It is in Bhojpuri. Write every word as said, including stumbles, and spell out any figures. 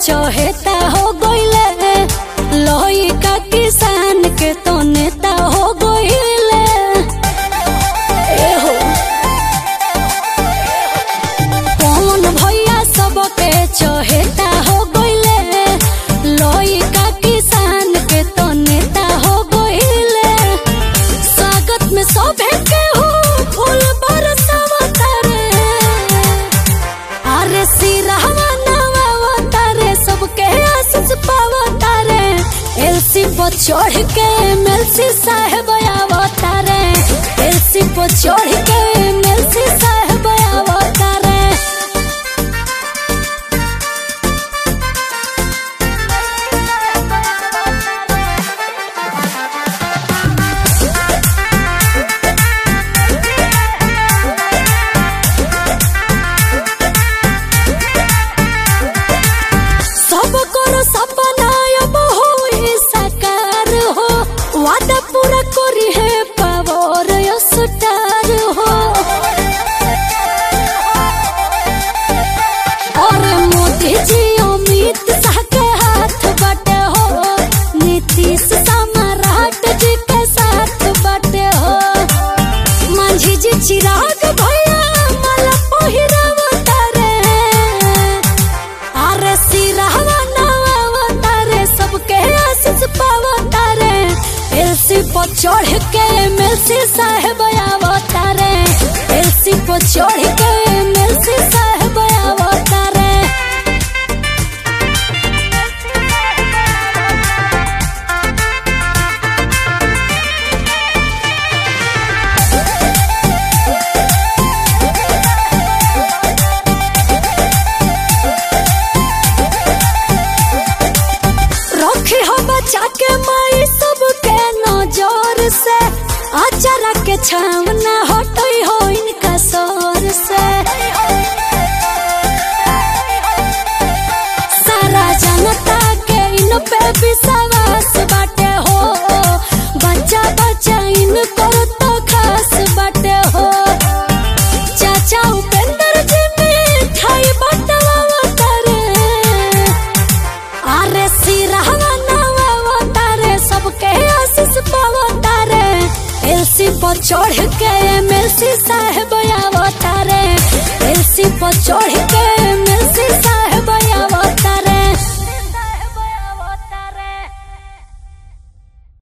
चहेता हो गइले, लोही का किसान के तो नेता हो गइले। ए हो कौन भैया सबके चहेता हो गइले, लोही का किसान के तो नेता हो गइले। स्वागत में सोभे के हो फूल बरसावता रे, अरे सिरहवा नवावता रे, सबके आशीष पावता रे। एलसी पर चढ़ के एमएलसी साहब आवता रे, एलसी पर चढ़ के एमएलसी साहब आवता रे। चिराग भैया मला पहिरावता रे, अरे सिरहवा नवावता रे, सबके आशीष पावता रे। एलसी पर चढ़ के एमएलसी साहब आवता रे, एलसी पर चढ़ के एमएलसी साहब आवता रे। जाके माई सबके नजर से, अचारा के छावना हटई हो इनका सर से। सारा जनता के इन पे विश्वास बाटे हो, बच्चा बच्चा इनको तो खास बाटे हो। चाचा उपेंद्र जी मिठाई बटवावता रे, अरे सिरहवा सबके आशीष पावता रे। एलसी पर चढ़ के एमएलसी साहब आवता रे, एलसी पर चढ़